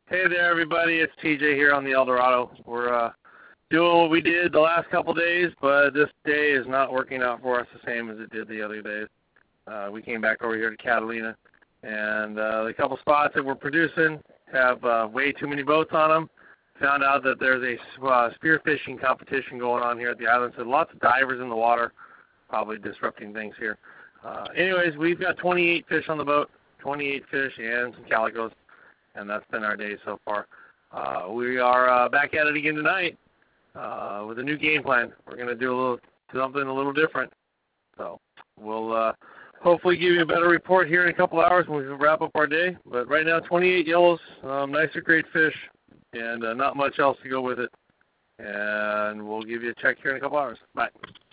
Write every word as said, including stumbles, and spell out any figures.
Hey there, everybody. It's T J here on the El Dorado. We're uh, doing what we did the last couple days, but this day is not working out for us the same as it did the other days. Uh, we came back over here to Catalina, and uh, the couple spots that we're producing have uh, way too many boats on them. Found out that there's a uh, spearfishing competition going on here at the island, so lots of divers in the water, probably disrupting things here. Uh, anyways, we've got twenty-eight fish on the boat, twenty-eight fish and some calicos, and that's been our day so far. Uh, we are uh, back at it again tonight uh, with a new game plan. We're going to do a little something a little different. So we'll uh, hopefully give you a better report here in a couple hours when we wrap up our day. But right now, twenty-eight yellows, um, nicer great fish, and uh, not much else to go with it. And we'll give you a check here in a couple hours. Bye.